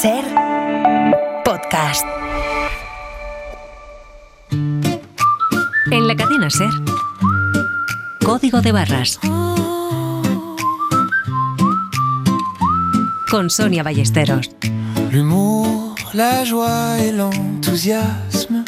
Ser podcast. En la cadena Ser, Código de Barras. Con Sonia Ballesteros. L'humour, la joie et l'enthousiasme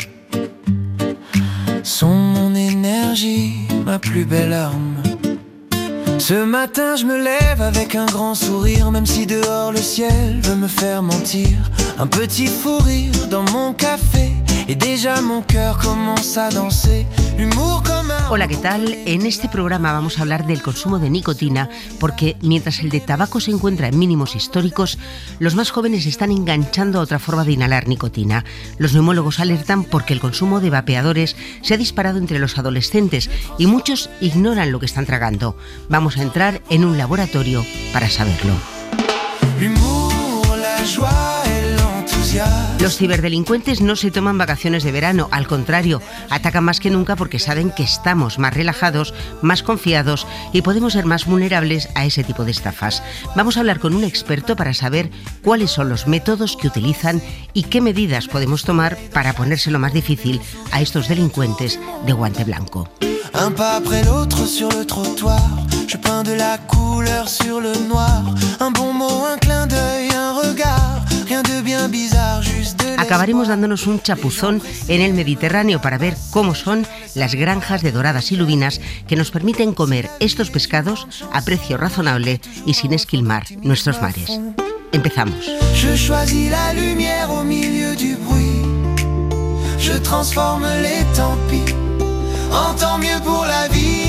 sont mon énergie, ma plus belle arme. Ce matin je me lève avec un grand sourire, même si dehors le ciel veut me faire mentir. Un petit fou rire dans mon café et déjà mon cœur commence a danser. L'humour comme un... Hola, ¿qué tal? En este programa vamos a hablar del consumo de nicotina, porque mientras el de tabaco se encuentra en mínimos históricos, los más jóvenes están enganchando a otra forma de inhalar nicotina. Los neumólogos alertan porque el consumo de vapeadores se ha disparado entre los adolescentes y muchos ignoran lo que están tragando. Vamos a entrar en un laboratorio para saberlo. L'humour, la joie et l'enthousiasme. Los ciberdelincuentes no se toman vacaciones de verano, al contrario, atacan más que nunca porque saben que estamos más relajados, más confiados y podemos ser más vulnerables a ese tipo de estafas. Vamos a hablar con un experto para saber cuáles son los métodos que utilizan y qué medidas podemos tomar para ponérselo más difícil a estos delincuentes de guante blanco. Un pas après l'autre sur le trottoir. Je peins de la couleur sur le noir. Un bon mot, un clin d'œil, un regard. Rien de bien bizarre, juste de... Acabaremos dándonos un chapuzón en el Mediterráneo para ver cómo son las granjas de doradas y lubinas que nos permiten comer estos pescados a precio razonable y sin esquilmar nuestros mares. Empezamos. Je choisis la lumière au milieu du bruit. Je transforme les tant pis en tant mieux pour la vie.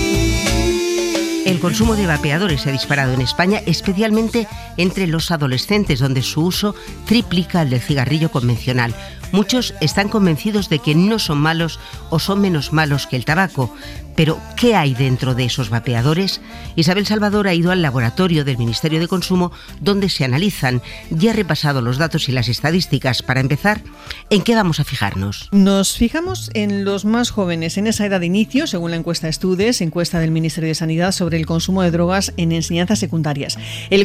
El consumo de vapeadores se ha disparado en España, especialmente entre los adolescentes, donde su uso triplica el del cigarrillo convencional. Muchos están convencidos de que no son malos o son menos malos que el tabaco. Pero, ¿qué hay dentro de esos vapeadores? Isabel Salvador ha ido al laboratorio del Ministerio de Consumo, donde se analizan. Ya ha repasado los datos y las estadísticas. Para empezar, ¿en qué vamos a fijarnos? Nos fijamos en los más jóvenes, en esa edad de inicio, según la encuesta Estudes, encuesta del Ministerio de Sanidad sobre el consumo de drogas en enseñanzas secundarias. El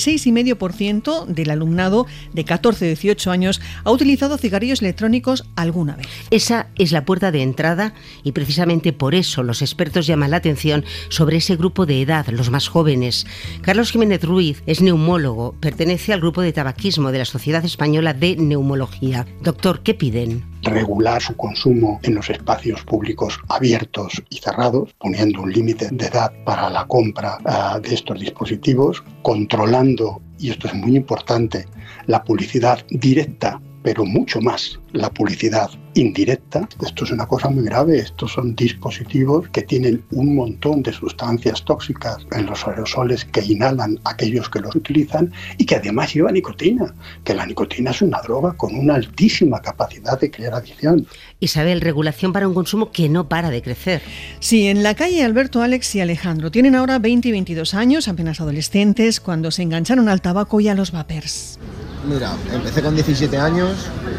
46,5% del alumnado de 14 a 18 años ha utilizado cigarrillos electrónicos alguna vez. Esa es la puerta de entrada y precisamente por eso los expertos llaman la atención sobre ese grupo de edad, los más jóvenes. Carlos Jiménez Ruiz es neumólogo, pertenece al grupo de tabaquismo de la Sociedad Española de Neumología. Doctor, ¿qué piden? Regular su consumo en los espacios públicos abiertos y cerrados, poniendo un límite de edad para la compra de estos dispositivos, controlando, y esto es muy importante, la publicidad directa, pero mucho más la publicidad indirecta. Esto es una cosa muy grave. Estos son dispositivos que tienen un montón de sustancias tóxicas en los aerosoles que inhalan aquellos que los utilizan y que además lleva nicotina, que la nicotina es una droga con una altísima capacidad de crear adicción. Isabel, regulación para un consumo que no para de crecer. Sí, en la calle Alberto, Alex y Alejandro tienen ahora 20 y 22 años, apenas adolescentes, cuando se engancharon al tabaco y a los vapers. Mira, empecé con 17 años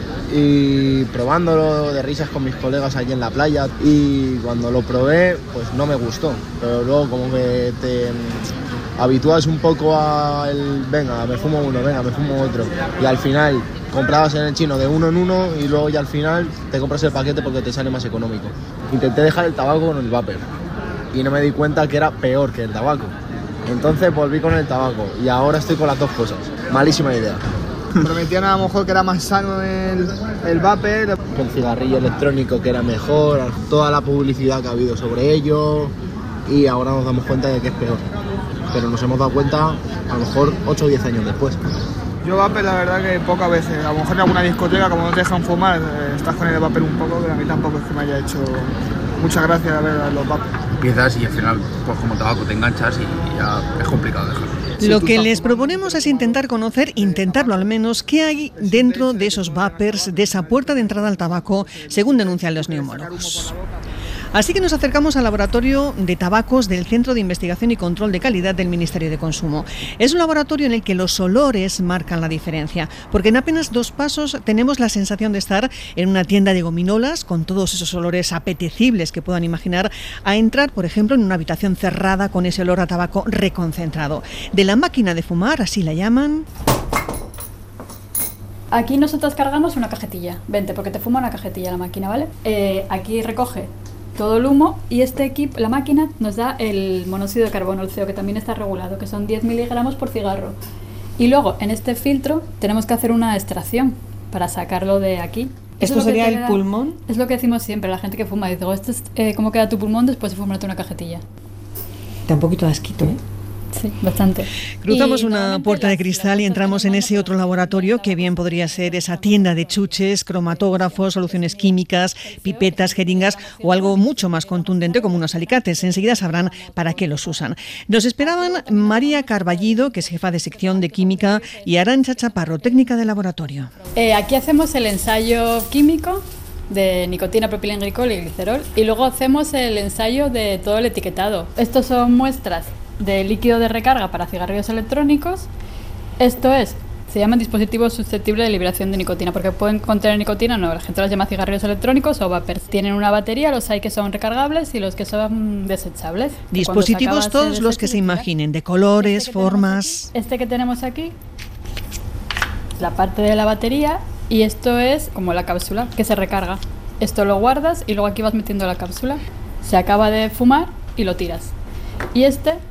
y probándolo de risas con mis colegas allí en la playa, y cuando lo probé pues no me gustó, pero luego como que te habitúas un poco al venga, me fumo uno, venga, me fumo otro, y al final comprabas en el chino de uno en uno y luego ya al final te compras el paquete porque te sale más económico. Intenté dejar el tabaco con el vapor y no me di cuenta que era peor que el tabaco, entonces volví con el tabaco y ahora estoy con las dos cosas. Malísima idea. Prometían a lo mejor que era más sano el vapor. Que el cigarrillo electrónico que era mejor, toda la publicidad que ha habido sobre ello, y ahora nos damos cuenta de que es peor. Pero nos hemos dado cuenta a lo mejor 8 o 10 años después. Yo vapor la verdad que pocas veces, a lo mejor en alguna discoteca como no te dejan fumar, estás con el vapor un poco, pero a mí tampoco es que me haya hecho mucha gracia a ver los vapor. Empiezas y al final, pues como tabaco te enganchas y ya es complicado dejarlo. Lo que les proponemos es intentar conocer, intentarlo al menos, qué hay dentro de esos vapers, de esa puerta de entrada al tabaco, según denuncian los neumólogos. Así que nos acercamos al laboratorio de tabacos del Centro de Investigación y Control de Calidad del Ministerio de Consumo. Es un laboratorio en el que los olores marcan la diferencia, porque en apenas 2 pasos tenemos la sensación de estar en una tienda de gominolas con todos esos olores apetecibles que puedan imaginar, a entrar, por ejemplo, en una habitación cerrada con ese olor a tabaco reconcentrado. De la máquina de fumar, así la llaman, Aquí nosotros cargamos una cajetilla, 20, porque te fuma una cajetilla la máquina, ¿vale? Aquí recoge todo el humo y la máquina nos da el monóxido de carbono, el CO, que también está regulado, que son 10 miligramos por cigarro. Y luego en este filtro tenemos que hacer una extracción para sacarlo de aquí. ¿Esto sería el pulmón? Es lo que decimos siempre, la gente que fuma dice, esto es cómo queda tu pulmón después de fumarte una cajetilla. Da un poquito de asquito, ¿eh? Sí, bastante. Cruzamos una puerta de cristal y entramos en ese otro laboratorio que bien podría ser esa tienda de chuches, cromatógrafos, soluciones químicas, pipetas, jeringas o algo mucho más contundente como unos alicates. Enseguida sabrán para qué los usan. Nos esperaban María Carballido, que es jefa de sección de química, y Arantxa Chaparro, técnica de laboratorio. Aquí hacemos el ensayo químico de nicotina, propilenglicol y glicerol y luego hacemos el ensayo de todo el etiquetado. Estos son muestras de líquido de recarga para cigarrillos electrónicos. Se llaman dispositivos susceptibles de liberación de nicotina, porque pueden contener nicotina, no, la gente los llama cigarrillos electrónicos o vapers. Tienen una batería, los hay que son recargables y los que son desechables. Dispositivos todos los que se imaginen, de colores, formas. Este que tenemos aquí, la parte de la batería, y esto es como la cápsula que se recarga. Esto lo guardas y luego aquí vas metiendo la cápsula. Se acaba de fumar y lo tiras. Y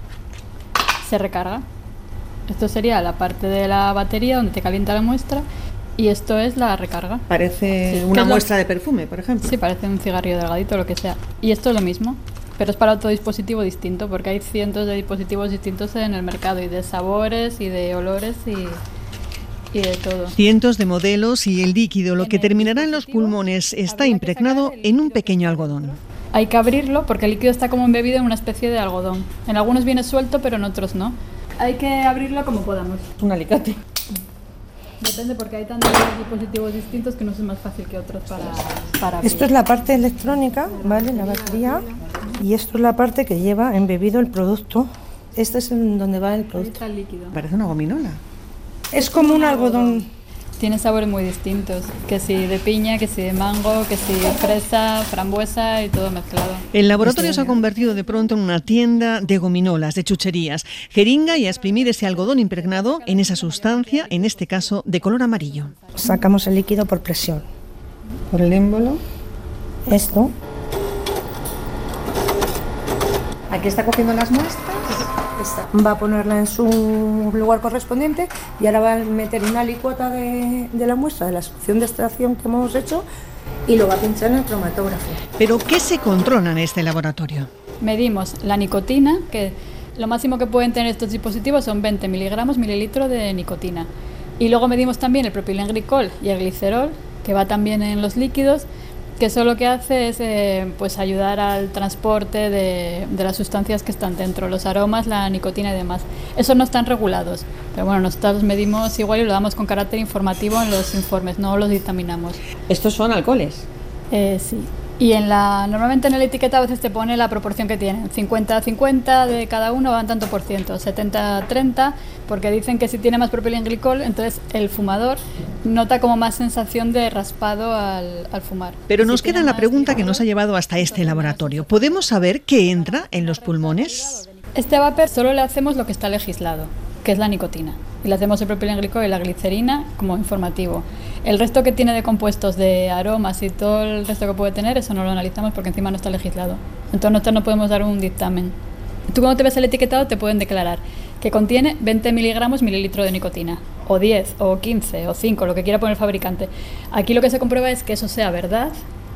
se recarga. Esto sería la parte de la batería donde te calienta la muestra y esto es la recarga. Parece una muestra de perfume, por ejemplo. Sí, parece un cigarrillo delgadito o lo que sea. Y esto es lo mismo, pero es para otro dispositivo distinto porque hay cientos de dispositivos distintos en el mercado y de sabores y de olores y de todo. Cientos de modelos y el líquido, lo que terminará en los pulmones, está impregnado en un pequeño algodón. Hay que abrirlo porque el líquido está como embebido en una especie de algodón. En algunos viene suelto, pero en otros no. Hay que abrirlo como podamos. Un alicate. Depende porque hay tantos dispositivos distintos que no es más fácil que otros para abrir. Esto es la parte electrónica, ¿vale? La batería. Y esto es la parte que lleva embebido el producto. Este es en donde va el producto. Está el líquido. Parece una gominola. Es como un algodón. Tiene sabores muy distintos, que si de piña, que si de mango, que si de fresa, frambuesa y todo mezclado. El laboratorio se ha convertido de pronto en una tienda de gominolas, de chucherías. Jeringa y a exprimir ese algodón impregnado en esa sustancia, en este caso de color amarillo. Sacamos el líquido por presión. Por el émbolo. Esto. Aquí está cogiendo las muestras. Va a ponerla en su lugar correspondiente y ahora va a meter una licuota de la muestra, de la solución de extracción que hemos hecho y lo va a pinchar en el cromatógrafo. ¿Pero qué se controla en este laboratorio? Medimos la nicotina, que lo máximo que pueden tener estos dispositivos son 20 miligramos mililitro de nicotina. Y luego medimos también el propilenglicol y el glicerol, que va también en los líquidos, que eso lo que hace es ayudar al transporte de las sustancias que están dentro, los aromas, la nicotina y demás. Esos no están regulados, pero bueno, nosotros los medimos igual y lo damos con carácter informativo en los informes, no los dictaminamos. ¿Estos son alcoholes? Sí. Y normalmente en el etiqueta a veces te pone la proporción que tienen, 50-50 de cada uno van tanto por ciento, 70-30, porque dicen que si tiene más propilenglicol, entonces el fumador nota como más sensación de raspado al fumar. Pero nos queda la pregunta que nos ha llevado hasta este laboratorio. ¿Podemos saber qué entra en los pulmones? Este vapor solo le hacemos lo que está legislado, que es la nicotina. Y le hacemos el propilenglicol y la glicerina como informativo. El resto que tiene de compuestos, de aromas y todo el resto que puede tener, eso no lo analizamos porque encima no está legislado. Entonces nosotros no podemos dar un dictamen. Tú cuando te ves el etiquetado te pueden declarar que contiene 20 miligramos mililitro de nicotina, o 10, o 15, o 5, lo que quiera poner el fabricante. Aquí lo que se comprueba es que eso sea verdad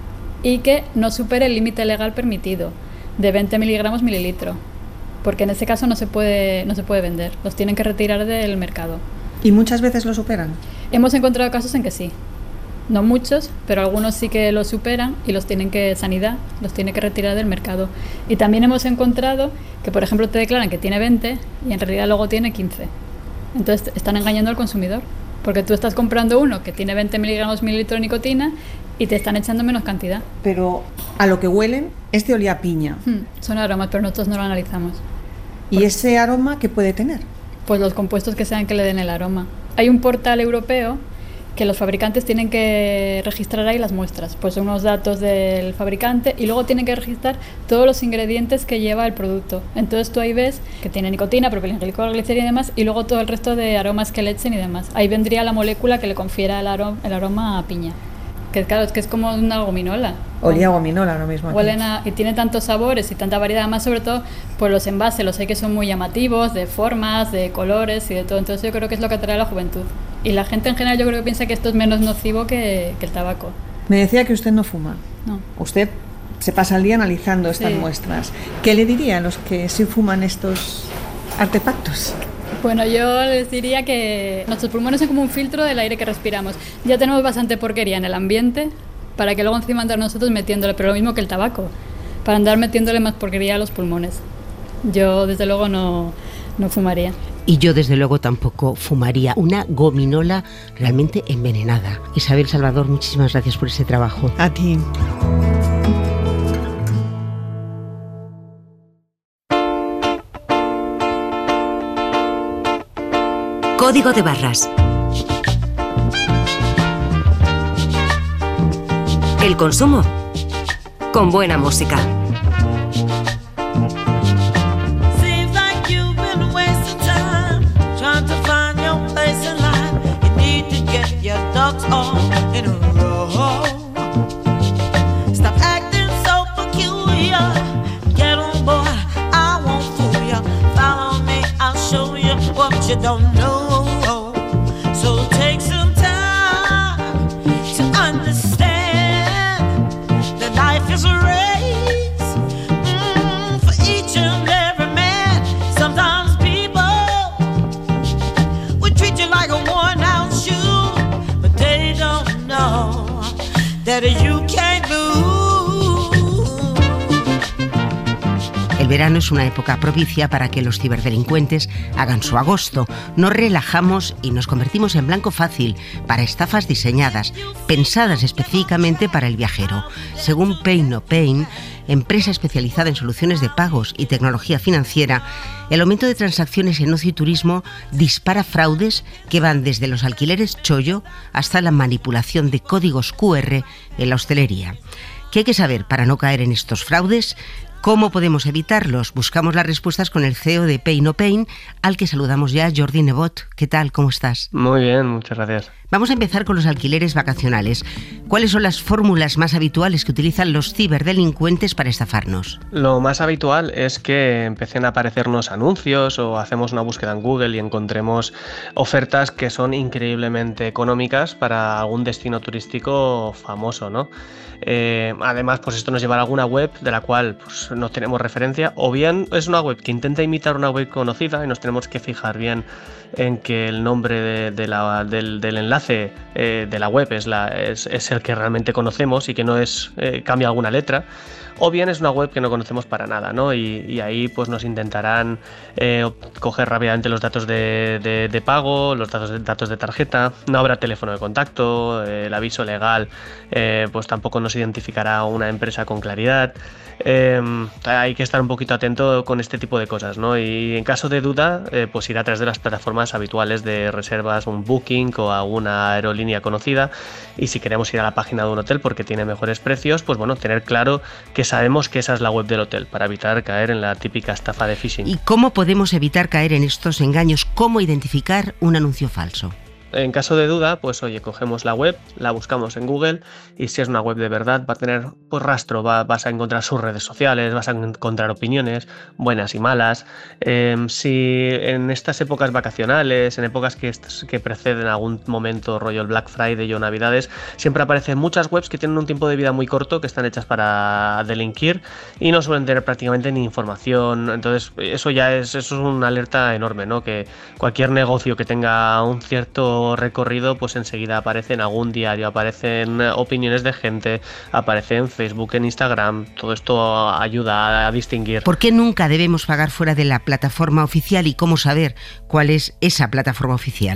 y que no supere el límite legal permitido de 20 miligramos mililitro. Porque en ese caso no se puede vender, los tienen que retirar del mercado. ¿Y muchas veces lo superan? Hemos encontrado casos en que sí, no muchos, pero algunos sí que lo superan y Sanidad los tiene que retirar del mercado. Y también hemos encontrado que, por ejemplo, te declaran que tiene 20 y en realidad luego tiene 15. Entonces están engañando al consumidor, porque tú estás comprando uno que tiene 20 miligramos mililitro de nicotina y te están echando menos cantidad. Pero a lo que huelen, este olía a piña. Son aromas, pero nosotros no lo analizamos. ¿Y ese aroma qué puede tener? Pues los compuestos que sean que le den el aroma. Hay un portal europeo que los fabricantes tienen que registrar ahí las muestras, pues unos datos del fabricante, y luego tienen que registrar todos los ingredientes que lleva el producto. Entonces tú ahí ves que tiene nicotina, propilenglicol, glicerina y demás, y luego todo el resto de aromas que le echen y demás. Ahí vendría la molécula que le confiera el aroma a piña. Que claro, es que es como una gominola. Olía a gominola lo mismo. Huelen y tiene tantos sabores y tanta variedad, más sobre todo pues los envases, los hay que son muy llamativos, de formas, de colores y de todo. Entonces yo creo que es lo que atrae a la juventud. Y la gente en general yo creo que piensa que esto es menos nocivo que el tabaco. Me decía que usted no fuma. No. Usted se pasa el día analizando estas muestras. ¿Qué le diría a los que sí fuman estos artefactos? Bueno, yo les diría que nuestros pulmones son como un filtro del aire que respiramos. Ya tenemos bastante porquería en el ambiente para que luego encima andar nosotros metiéndole, pero lo mismo que el tabaco, para andar metiéndole más porquería a los pulmones. Yo desde luego no fumaría. Y yo desde luego tampoco fumaría una gominola realmente envenenada. Isabel Salvador, muchísimas gracias por ese trabajo. A ti. Código de barras. El consumo con buena música. You don't know, so take some time to understand that life is a race for each and every man. Sometimes people would treat you like a worn-out shoe, but they don't know that you can't lose. El verano es una época propicia para que los ciberdelincuentes hagan su agosto. Nos relajamos y nos convertimos en blanco fácil para estafas diseñadas, pensadas específicamente para el viajero. Según Pay No Pain, empresa especializada en soluciones de pagos y tecnología financiera, el aumento de transacciones en ocio y turismo dispara fraudes que van desde los alquileres chollo hasta la manipulación de códigos QR en la hostelería. ¿Qué hay que saber para no caer en estos fraudes? ¿Cómo podemos evitarlos? Buscamos las respuestas con el CEO de Pay No Pain, al que saludamos ya, Jordi Nebot. ¿Qué tal? ¿Cómo estás? Muy bien, muchas gracias. Vamos a empezar con los alquileres vacacionales. ¿Cuáles son las fórmulas más habituales que utilizan los ciberdelincuentes para estafarnos? Lo más habitual es que empiecen a aparecernos anuncios o hacemos una búsqueda en Google y encontremos ofertas que son increíblemente económicas para algún destino turístico famoso, ¿no? Además, pues esto nos llevará a alguna web de la cual pues, no tenemos referencia, o bien es una web que intenta imitar una web conocida y nos tenemos que fijar bien en que el nombre del enlace de la web es el que realmente conocemos y que no cambia alguna letra, o bien es una web que no conocemos para nada, ¿no? Y ahí pues nos intentarán coger rápidamente los datos de pago, los datos de tarjeta, no habrá teléfono de contacto, el aviso legal pues tampoco nos identificará una empresa con claridad. Hay que estar un poquito atento con este tipo de cosas, ¿no? Y en caso de duda, pues ir a través de las plataformas habituales de reservas, un Booking o alguna aerolínea conocida, y si queremos ir a la página de un hotel porque tiene mejores precios, pues bueno, tener claro que sabemos que esa es la web del hotel para evitar caer en la típica estafa de phishing. ¿Y cómo podemos evitar caer en estos engaños? ¿Cómo identificar un anuncio falso? En caso de duda, pues oye, cogemos la web, la buscamos en Google y si es una web de verdad va a tener pues rastro, vas a encontrar sus redes sociales, vas a encontrar opiniones buenas y malas. Si en estas épocas vacacionales, en épocas que preceden algún momento rollo el Black Friday o Navidades, siempre aparecen muchas webs que tienen un tiempo de vida muy corto, que están hechas para delinquir y no suelen tener prácticamente ni información. Entonces eso es una alerta enorme, ¿no? Que cualquier negocio que tenga un cierto recorrido, pues enseguida aparece en algún diario, aparecen opiniones de gente, aparece en Facebook, en Instagram. Todo esto ayuda a distinguir. ¿Por qué nunca debemos pagar fuera de la plataforma oficial y cómo saber cuál es esa plataforma oficial?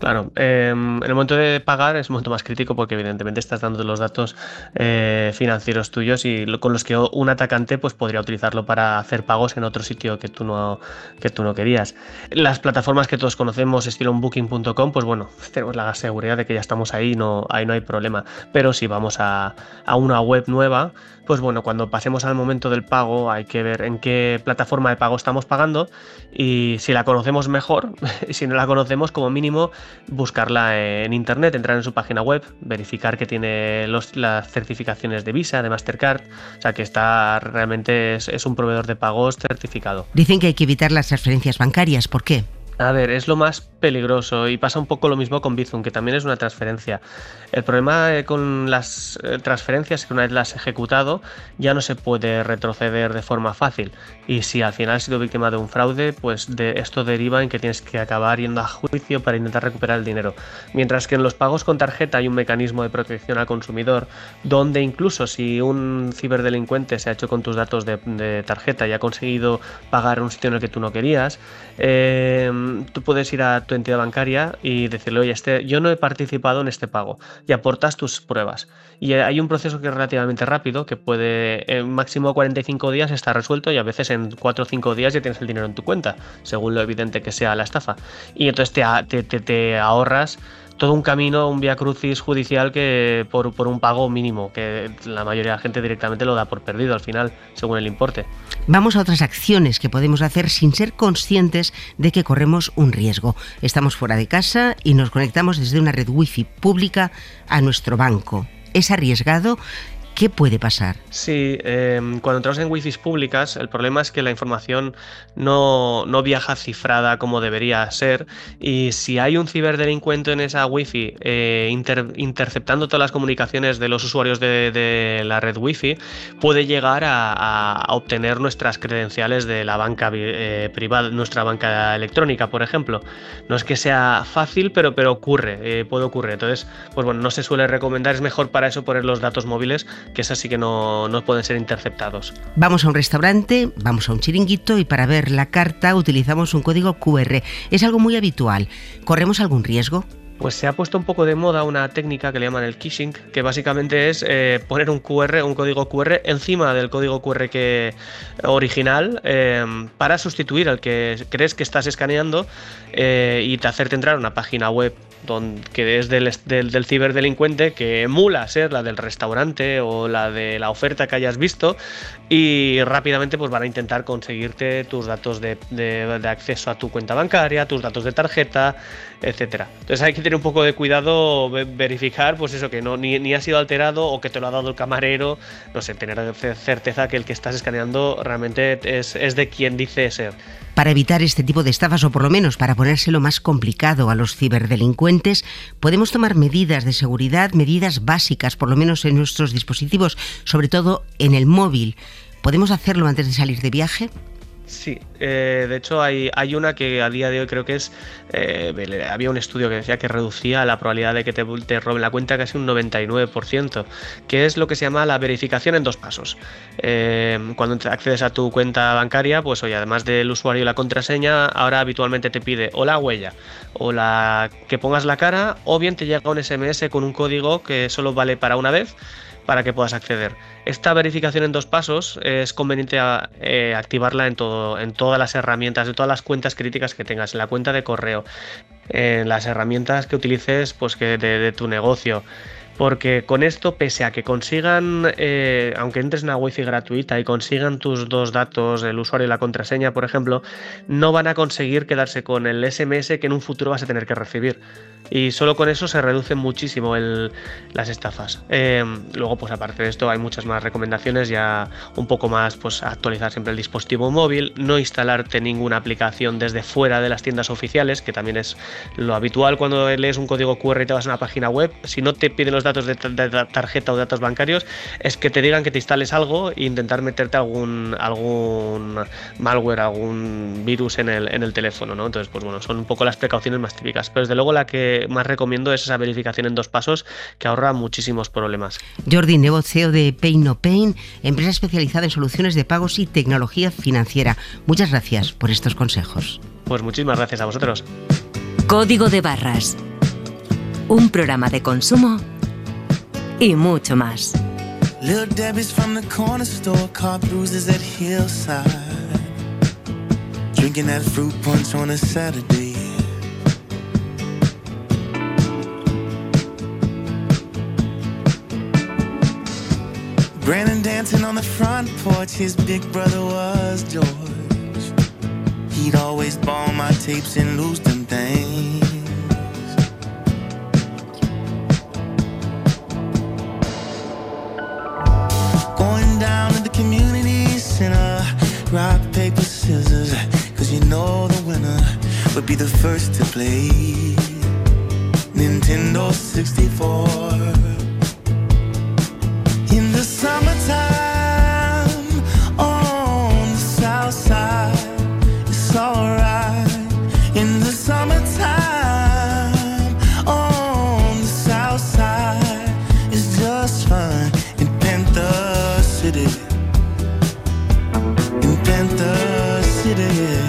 Claro, en el momento de pagar es un momento más crítico porque evidentemente estás dando los datos financieros tuyos y con los que un atacante pues podría utilizarlo para hacer pagos en otro sitio que tú no querías. Las plataformas que todos conocemos, estilo Booking.com, pues bueno, tenemos la seguridad de que ya estamos ahí no hay problema. Pero si vamos a una web nueva, pues bueno, cuando pasemos al momento del pago hay que ver en qué plataforma de pago estamos pagando y si la conocemos mejor, y si no la conocemos como mínimo buscarla en internet, entrar en su página web, verificar que tiene las certificaciones de Visa, de Mastercard, o sea que realmente es un proveedor de pagos certificado. Dicen que hay que evitar las transferencias bancarias, ¿por qué? A ver, es lo más peligroso y pasa un poco lo mismo con Bizum, que también es una transferencia. El problema con las transferencias es que una vez las has ejecutado ya no se puede retroceder de forma fácil y si al final has sido víctima de un fraude, pues esto deriva en que tienes que acabar yendo a juicio para intentar recuperar el dinero. Mientras que en los pagos con tarjeta hay un mecanismo de protección al consumidor donde incluso si un ciberdelincuente se ha hecho con tus datos de tarjeta y ha conseguido pagar en un sitio en el que tú no querías, tú puedes ir a tu entidad bancaria y decirle, oye, yo no he participado en este pago, y aportas tus pruebas. Y hay un proceso que es relativamente rápido, que puede en máximo 45 días estar resuelto y a veces en 4 o 5 días ya tienes el dinero en tu cuenta, según lo evidente que sea la estafa. Y entonces te ahorras todo un camino, un vía crucis judicial que por un pago mínimo, que la mayoría de la gente directamente lo da por perdido al final, según el importe. Vamos a otras acciones que podemos hacer sin ser conscientes de que corremos un riesgo. Estamos fuera de casa y nos conectamos desde una red wifi pública a nuestro banco. ¿Es arriesgado? ¿Qué puede pasar? Sí, cuando entramos en wifis públicas, el problema es que la información no viaja cifrada como debería ser, y si hay un ciberdelincuente en esa wifi interceptando todas las comunicaciones de los usuarios de la red wifi, puede llegar a obtener nuestras credenciales de la banca privada, nuestra banca electrónica, por ejemplo. No es que sea fácil, pero ocurre, puede ocurrir. Entonces, pues bueno, no se suele recomendar, es mejor para eso poner los datos móviles, que esas sí que no pueden ser interceptados. Vamos a un restaurante, vamos a un chiringuito y para ver la carta utilizamos un código QR. Es algo muy habitual. ¿Corremos algún riesgo? Pues se ha puesto un poco de moda una técnica que le llaman el phishing, que básicamente es poner un código QR encima del código QR original para sustituir al que crees que estás escaneando y hacerte entrar a una página web que es del ciberdelincuente, que emula ser la del restaurante o la de la oferta que hayas visto, y rápidamente pues van a intentar conseguirte tus datos de acceso a tu cuenta bancaria, tus datos de tarjeta, etcétera. Entonces hay que tener un poco de cuidado, verificar pues eso, que ni ha sido alterado o que te lo ha dado el camarero, no sé, tener certeza que el que estás escaneando realmente es de quien dice ser. Para evitar este tipo de estafas, o por lo menos para ponérselo más complicado a los ciberdelincuentes, podemos tomar medidas de seguridad, medidas básicas, por lo menos en nuestros dispositivos, sobre todo en el móvil. ¿Podemos hacerlo antes de salir de viaje? Sí, de hecho hay una que a día de hoy creo que había un estudio que decía que reducía la probabilidad de que te roben la cuenta casi un 99%, que es lo que se llama la verificación en 2 pasos. Cuando accedes a tu cuenta bancaria, pues oye, además del usuario y la contraseña, ahora habitualmente te pide o la huella o que pongas la cara, o bien te llega un SMS con un código que solo vale para una vez, para que puedas acceder. Esta verificación en 2 pasos es conveniente activarla en todas las herramientas, de todas las cuentas críticas que tengas, en la cuenta de correo, en las herramientas que utilices pues de tu negocio. Porque con esto, pese a que consigan, aunque entres en una wifi gratuita y consigan tus 2 datos, el usuario y la contraseña, por ejemplo, no van a conseguir quedarse con el SMS que en un futuro vas a tener que recibir. Y solo con eso se reducen muchísimo las estafas. Luego, pues aparte de esto, hay muchas más recomendaciones, ya un poco más, pues actualizar siempre el dispositivo móvil, no instalarte ninguna aplicación desde fuera de las tiendas oficiales, que también es lo habitual cuando lees un código QR y te vas a una página web. Si no te piden los datos de tarjeta o datos bancarios, es que te digan que te instales algo e intentar meterte algún malware, algún virus en el teléfono, ¿no? Entonces, pues bueno, son un poco las precauciones más típicas, pero desde luego la que más recomiendo es esa verificación en 2 pasos, que ahorra muchísimos problemas. Jordi Nebo, CEO de Pay No Pain, empresa especializada en soluciones de pagos y tecnología financiera. Muchas gracias por estos consejos. Pues muchísimas gracias a vosotros. Código de barras. un programa de consumo y mucho más. Little Debbie's from the corner store, car bruises at Hillside, drinking that fruit punch on a Saturday. Brandon dancing on the front porch, his big brother was George. He'd always borrow my tapes and lose them things. Going down to the community center, rock, paper, scissors, cause you know the winner would be the first to play Nintendo 64. In the summertime, on the south side, it's alright. In the summertime, on the south side, it's just fine. In Panther City, in Panther City.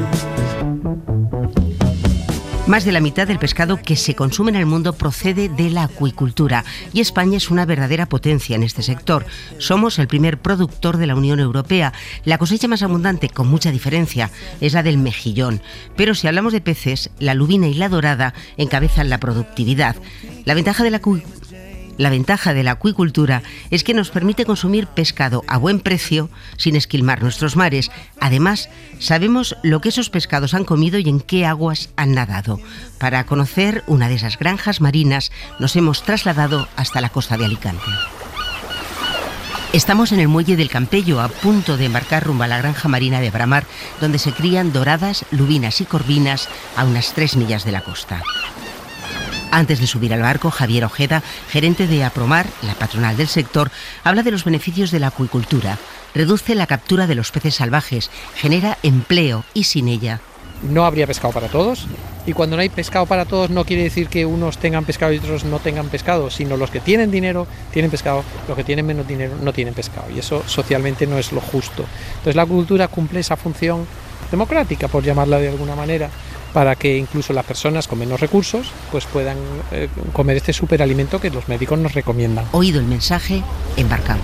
Más de la mitad del pescado que se consume en el mundo procede de la acuicultura y España es una verdadera potencia en este sector. Somos el primer productor de la Unión Europea. La cosecha más abundante, con mucha diferencia, es la del mejillón. Pero si hablamos de peces, la lubina y la dorada encabezan la productividad. La ventaja de la acuicultura es que nos permite consumir pescado a buen precio sin esquilmar nuestros mares. Además, sabemos lo que esos pescados han comido y en qué aguas han nadado. Para conocer una de esas granjas marinas, nos hemos trasladado hasta la costa de Alicante. Estamos en el muelle del Campello, a punto de embarcar rumbo a la granja marina de Bramar, donde se crían doradas, lubinas y corvinas a unas 3 millas de la costa. Antes de subir al barco, Javier Ojeda, gerente de Apromar, la patronal del sector, habla de los beneficios de la acuicultura. Reduce la captura de los peces salvajes, genera empleo y sin ella no habría pescado para todos. Y cuando no hay pescado para todos no quiere decir que unos tengan pescado y otros no tengan pescado, sino los que tienen dinero tienen pescado, los que tienen menos dinero no tienen pescado. Y eso socialmente no es lo justo. Entonces la acuicultura cumple esa función democrática, por llamarla de alguna manera, para que incluso las personas con menos recursos pues puedan comer este superalimento que los médicos nos recomiendan. Oído el mensaje, embarcamos.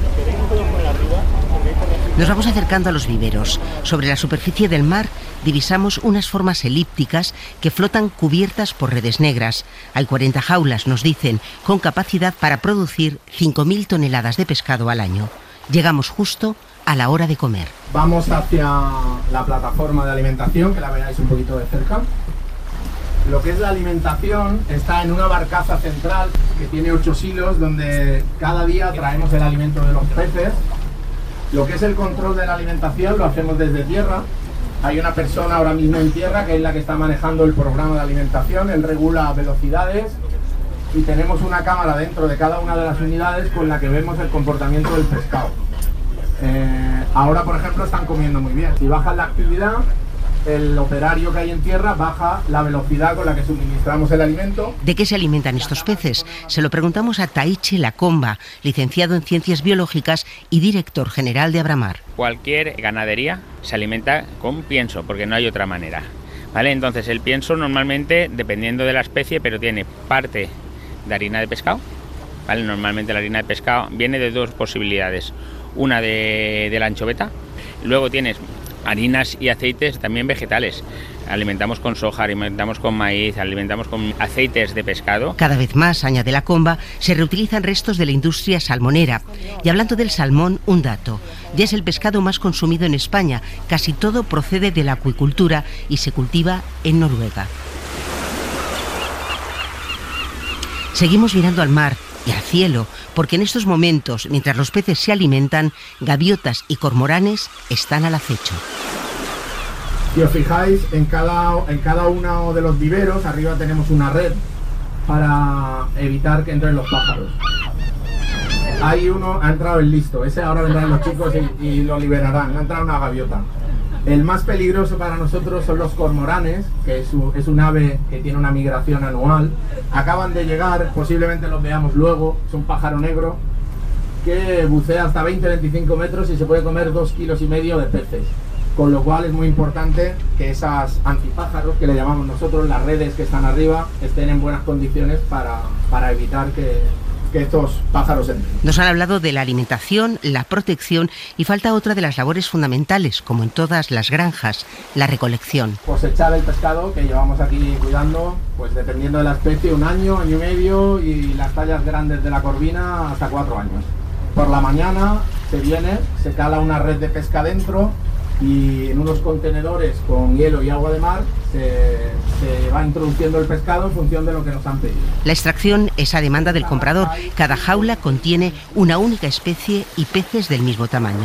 Nos vamos acercando a los viveros. Sobre la superficie del mar divisamos unas formas elípticas que flotan cubiertas por redes negras. Hay 40 jaulas, nos dicen, con capacidad para producir 5.000 toneladas de pescado al año. Llegamos justo a la hora de comer. Vamos hacia la plataforma de alimentación, que la veáis un poquito de cerca. Lo que es la alimentación está en una barcaza central que tiene 8 silos donde cada día traemos el alimento de los peces. Lo que es el control de la alimentación lo hacemos desde tierra. Hay una persona ahora mismo en tierra que es la que está manejando el programa de alimentación. Él regula velocidades y tenemos una cámara dentro de cada una de las unidades con la que vemos el comportamiento del pescado. Ahora, por ejemplo, están comiendo muy bien. Si bajan la actividad, el operario que hay en tierra baja la velocidad con la que suministramos el alimento. ¿De qué se alimentan estos peces? Se lo preguntamos a Taiche Lacomba, licenciado en Ciencias Biológicas y director general de Abramar. Cualquier ganadería se alimenta con pienso, porque no hay otra manera, ¿vale? Entonces el pienso normalmente, dependiendo de la especie, pero tiene parte de harina de pescado, ¿vale? Normalmente la harina de pescado viene de 2 posibilidades. Una de la anchoveta, luego tienes harinas y aceites también vegetales. Alimentamos con soja, alimentamos con maíz, alimentamos con aceites de pescado. Cada vez más, añade Lacomba, se reutilizan restos de la industria salmonera. Y hablando del salmón, un dato. Ya es el pescado más consumido en España. Casi todo procede de la acuicultura y se cultiva en Noruega. Seguimos mirando al mar y al cielo, porque en estos momentos, mientras los peces se alimentan, gaviotas y cormoranes están al acecho. Si os fijáis, en cada uno de los viveros, arriba tenemos una red para evitar que entren los pájaros. Hay uno, ha entrado el listo, ese ahora vendrán los chicos y lo liberarán, ha entrado una gaviota. El más peligroso para nosotros son los cormoranes, que es un ave que tiene una migración anual. Acaban de llegar, posiblemente los veamos luego, es un pájaro negro que bucea hasta 20-25 metros y se puede comer 2,5 kilos de peces. con lo cual es muy importante que esas antipájaros, que le llamamos nosotros, las redes que están arriba, estén en buenas condiciones para evitar que estos pájaros entren. Nos han hablado de la alimentación, la protección y falta otra de las labores fundamentales, como en todas las granjas, la recolección. Cosechar el pescado que llevamos aquí cuidando, pues dependiendo de la especie, 1 año, año y medio, y las tallas grandes de la corvina hasta 4 años. Por la mañana se viene, se cala una red de pesca dentro y en unos contenedores con hielo y agua de mar se va introduciendo el pescado en función de lo que nos han pedido. La extracción es a demanda del comprador. Cada jaula contiene una única especie y peces del mismo tamaño.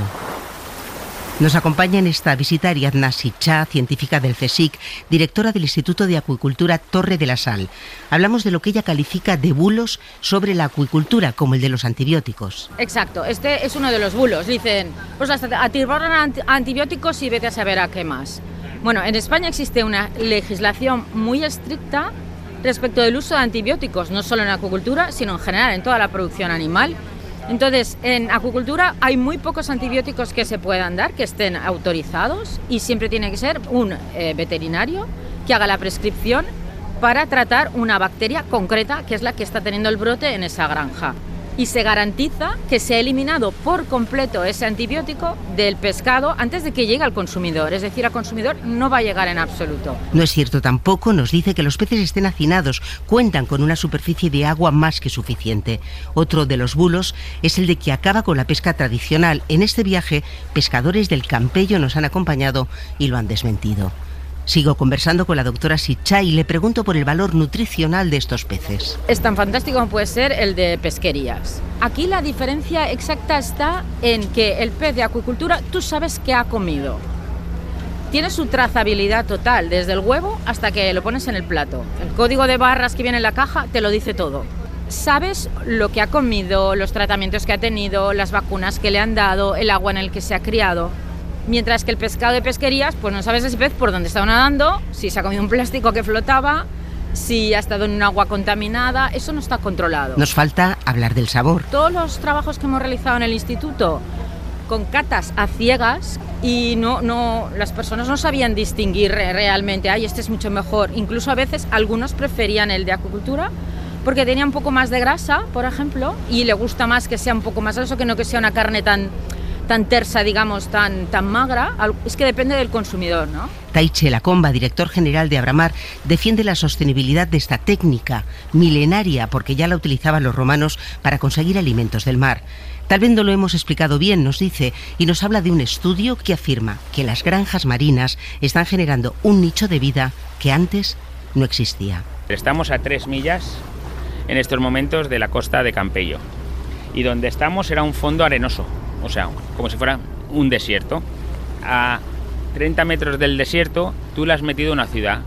Nos acompaña en esta visita Ariadna Sichá, científica del CSIC, directora del Instituto de Acuicultura Torre de la Sal. Hablamos de lo que ella califica de bulos sobre la acuicultura, como el de los antibióticos. Exacto, este es uno de los bulos. Dicen, pues hasta atiborran antibióticos y vete a saber a qué más. Bueno, en España existe una legislación muy estricta respecto del uso de antibióticos, no solo en acuicultura, sino en general en toda la producción animal. Entonces, en acuicultura hay muy pocos antibióticos que se puedan dar, que estén autorizados, y siempre tiene que ser un veterinario que haga la prescripción para tratar una bacteria concreta, que es la que está teniendo el brote en esa granja. Y se garantiza que se ha eliminado por completo ese antibiótico del pescado antes de que llegue al consumidor. Es decir, al consumidor no va a llegar en absoluto. No es cierto tampoco, nos dice, que los peces estén hacinados. Cuentan con una superficie de agua más que suficiente. Otro de los bulos es el de que acaba con la pesca tradicional. En este viaje, pescadores del Campello nos han acompañado y lo han desmentido. Sigo conversando con la doctora Sichá y le pregunto por el valor nutricional de estos peces. Es tan fantástico como puede ser el de pesquerías. Aquí la diferencia exacta está en que el pez de acuicultura tú sabes qué ha comido. Tiene su trazabilidad total, desde el huevo hasta que lo pones en el plato. El código de barras que viene en la caja te lo dice todo. Sabes lo que ha comido, los tratamientos que ha tenido, las vacunas que le han dado, el agua en el que se ha criado. Mientras que el pescado de pesquerías, pues no sabes ese pez por dónde está nadando, si se ha comido un plástico que flotaba, si ha estado en un agua contaminada, eso no está controlado. Nos falta hablar del sabor. Todos los trabajos que hemos realizado en el instituto, con catas a ciegas, y las personas no sabían distinguir realmente, este es mucho mejor. Incluso a veces algunos preferían el de acuicultura porque tenía un poco más de grasa, por ejemplo, y le gusta más que sea un poco más graso que no que sea una carne tan tersa, digamos, tan magra. Es que depende del consumidor, ¿no? Taiche Lacomba, director general de Abramar, defiende la sostenibilidad de esta técnica, milenaria, porque ya la utilizaban los romanos para conseguir alimentos del mar. Tal vez no lo hemos explicado bien, nos dice, y nos habla de un estudio que afirma que las granjas marinas están generando un nicho de vida que antes no existía. Estamos a 3 millas en estos momentos de la costa de Campello, y donde estamos era un fondo arenoso. O sea, como si fuera un desierto. A 30 metros del desierto tú le has metido una ciudad.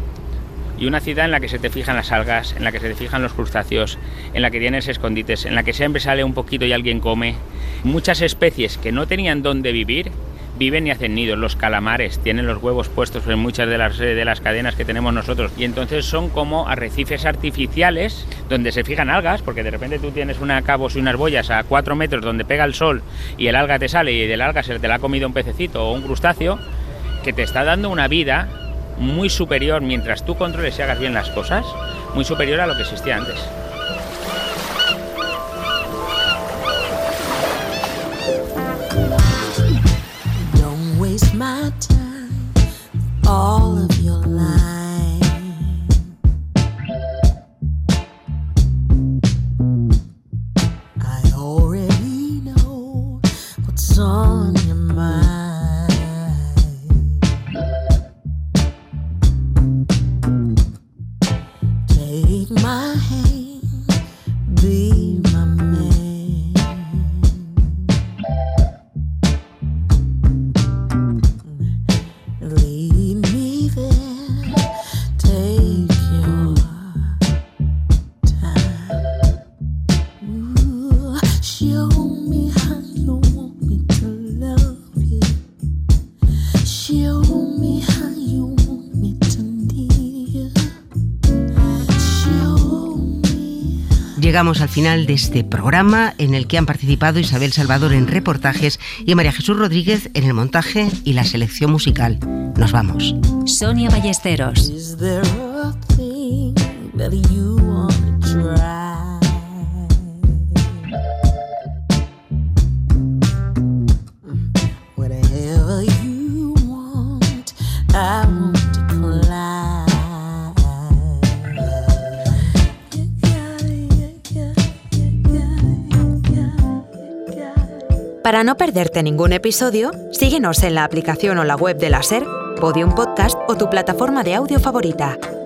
Y una ciudad en la que se te fijan las algas, en la que se te fijan los crustáceos, en la que tienes escondites, en la que siempre sale un poquito y alguien come. Muchas especies que no tenían dónde vivir, viven y hacen nidos. Los calamares tienen los huevos puestos en muchas de las cadenas que tenemos nosotros, y entonces son como arrecifes artificiales donde se fijan algas, porque de repente tú tienes una cabos y unas boyas a 4 metros donde pega el sol y el alga te sale, y del alga se te la ha comido un pececito o un crustáceo, que te está dando una vida muy superior, mientras tú controles y hagas bien las cosas, muy superior a lo que existía antes. My time, all of your life. I already know what's on your mind. Take my hand, be my man. Show me llegamos al final de este programa en el que han participado Isabel Salvador en reportajes y María Jesús Rodríguez en el montaje y la selección musical. Nos vamos. Sonia Ballesteros. Para no perderte ningún episodio, síguenos en la aplicación o la web de la SER, Podium Podcast o tu plataforma de audio favorita.